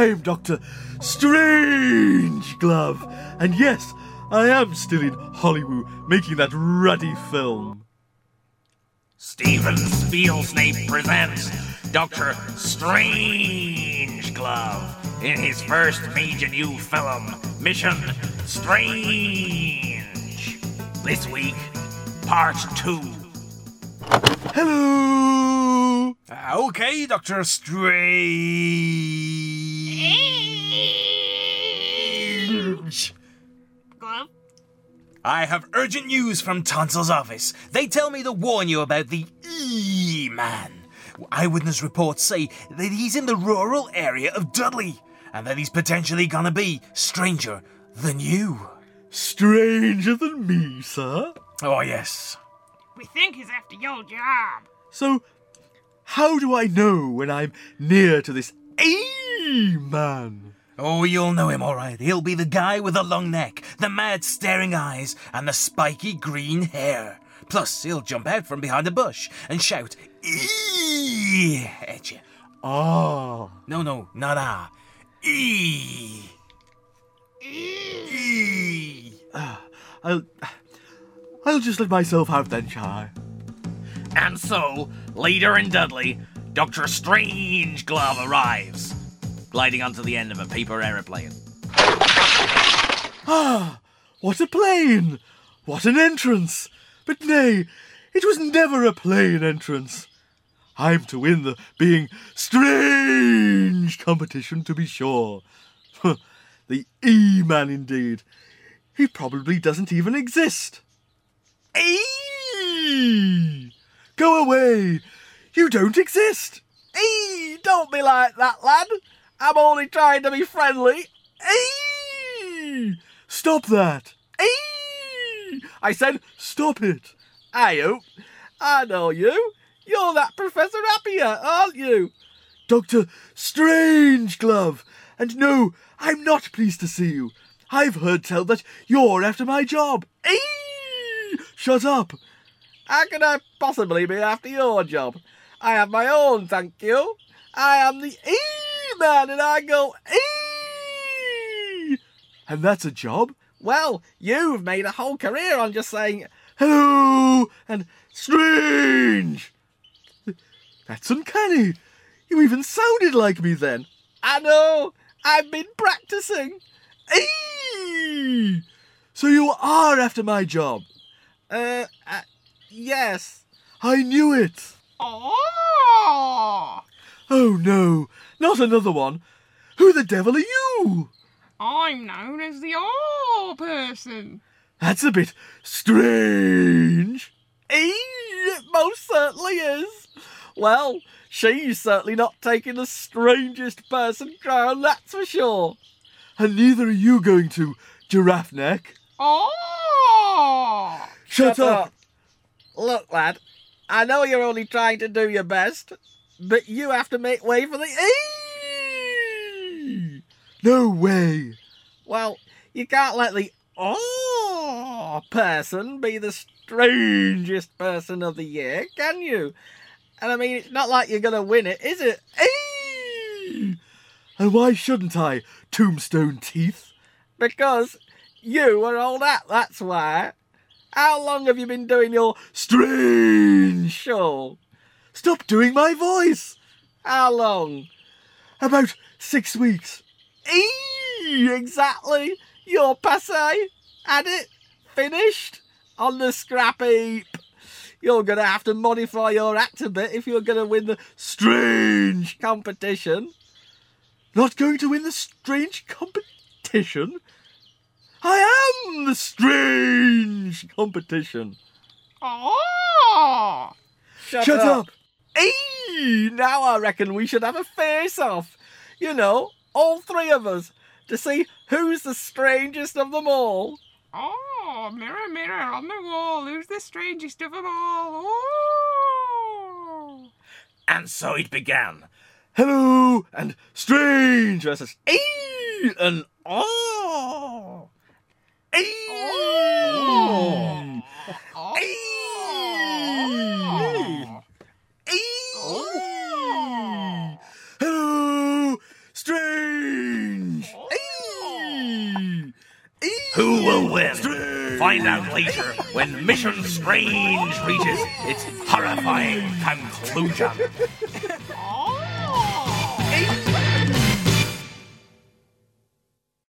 I'm Dr. Strangeglove. And yes, I am still in Hollywood making that ruddy film. Steven Spielsnape presents Dr. Strangeglove in his first major new film, Mission Strange. This week, Part 2. Hello! Okay, Dr. Strange. Glove? I have urgent news from Tonsil's office. They tell me to warn you about the E-Man. Eyewitness reports say that he's in the rural area of Dudley, and that he's potentially gonna be stranger than you. Stranger than me, sir? Oh, yes. We think he's after your job. So, how do I know when I'm near to this E-Man? Oh, you'll know him all right. He'll be the guy with the long neck, the mad staring eyes, and the spiky green hair. Plus, he'll jump out from behind a bush and shout, "E" at you. Ah. No, not ah. E. E. I'll just let myself out then, shall I? And so, later in Dudley, Dr. Strangeglove arrives, gliding onto the end of a paper aeroplane. Ah, what a plane! What an entrance! But nay, it was never a plain entrance. I'm to win the being strange competition, to be sure. The E-Man indeed. He probably doesn't even exist. E! Go away! You don't exist! Eee, don't be like that, lad. I'm only trying to be friendly. Eee! Stop that! Eee! I said stop it! I hope. I know you. You're that Professor Appiah, aren't you? Dr. Strangeglove! And no, I'm not pleased to see you. I've heard tell that you're after my job. Eee! Shut up! How can I possibly be after your job? I have my own, thank you. I am the E-Man and I go E! And that's a job? Well, you've made a whole career on just saying Hello! And strange! That's uncanny. You even sounded like me then. I know. I've been practicing. Eee! So you are after my job? Yes. I knew it. Oh! Oh no, not another one. Who the devil are you? I'm known as the All Person. That's a bit strange. It most certainly is. Well, she's certainly not taking the strangest person crown, that's for sure. And neither are you going to, Giraffe Neck. Oh! Shut up. Look, lad, I know you're only trying to do your best, but you have to make way for the E! No way. Well, you can't let the person be the strangest person of the year, can you? And I mean, it's not like you're going to win it, is it? Eee! And why shouldn't I, Tombstone Teeth? Because you are old hat, that's why. How long have you been doing your Strange show? Stop doing my voice. How long? About 6 weeks. Exactly. You're passé. Had it. Finished. On the scrap heap. You're going to have to modify your act a bit if you're going to win the Strange. competition. Not going to win the strange competition? I am the strange competition. Oh! Shut up. Now I reckon we should have a face-off. You know, all three of us, to see who's the strangest of them all. Oh, mirror, mirror on the wall, who's the strangest of them all? Oh! And so it began. Hello and strange versus And oh. Oh! Oh! Hello, strange. Find out later when Mission Strange reaches its horrifying conclusion.